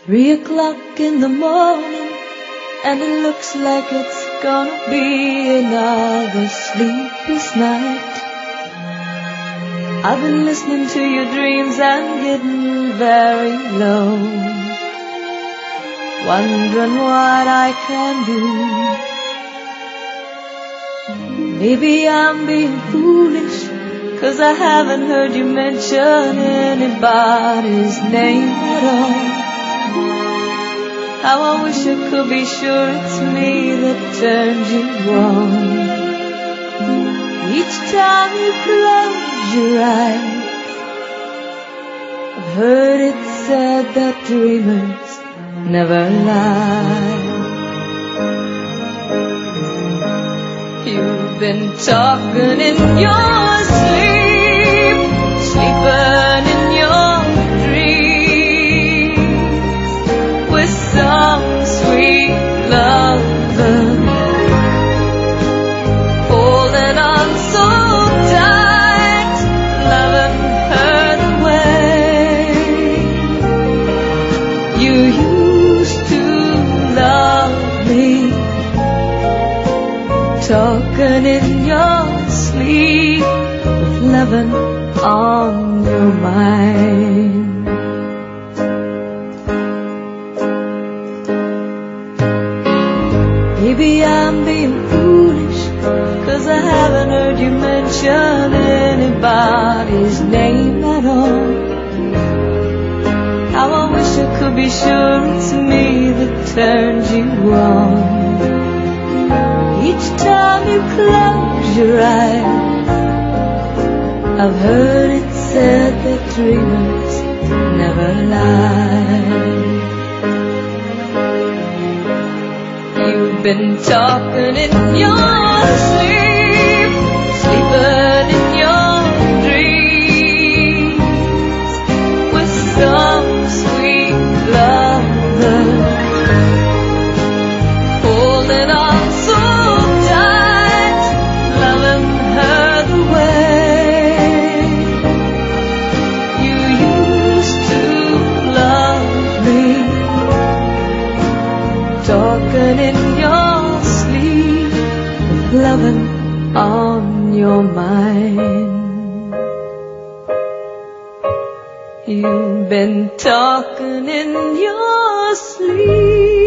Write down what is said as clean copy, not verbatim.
3 o'clock in the morning, and it looks like it's gonna be another sleepless night. I've been listening to your dreams and getting very low, wondering what I can do. Maybe I'm being foolish, 'cause I haven't heard you mention anybody's name at all. How I wish I could be sure it's me that turned you on. Each time you close your eyes, I've heard it said that dreamers never lie. You've been talking in your sleep, sleeping in your dreams, with some sweet lover, holding on so tight, loving her the way you used to love me. Talking in your sleep, with loving on your mind. Maybe I'm being foolish, 'cause I haven't heard you mention anybody's name at all. How I wish I could be sure it's me that turned you on. Each time you close your eyes, I've heard it said that dreamers never lie. You've been talking in your sleep, sleeping in your dreams, with some sweet lover, holding on so tight, loving her the way you used to love me. Talking in your sleep, with loving on your mind. You've been talking in your sleep.